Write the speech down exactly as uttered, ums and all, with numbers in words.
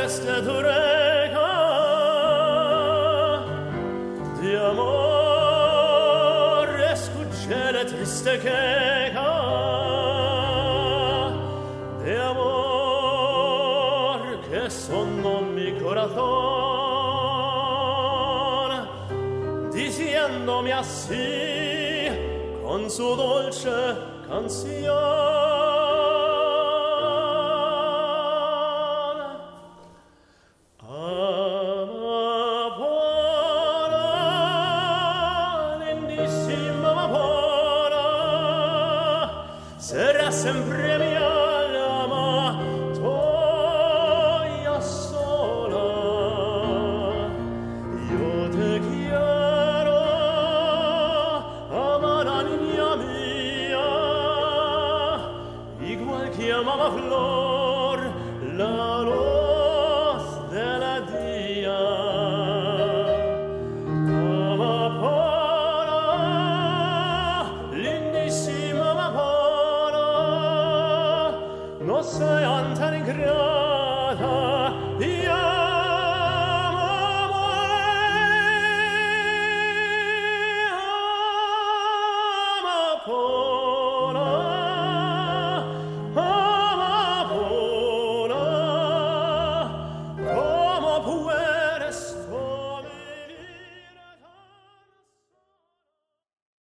celeste tu reca di amore scuggere triste checa de amor che sonno mi corazón diciéndome así con su dolce canción. Sempre mi alma tuya sola, yo te quiero amar, niña mía, igual que amaba flor la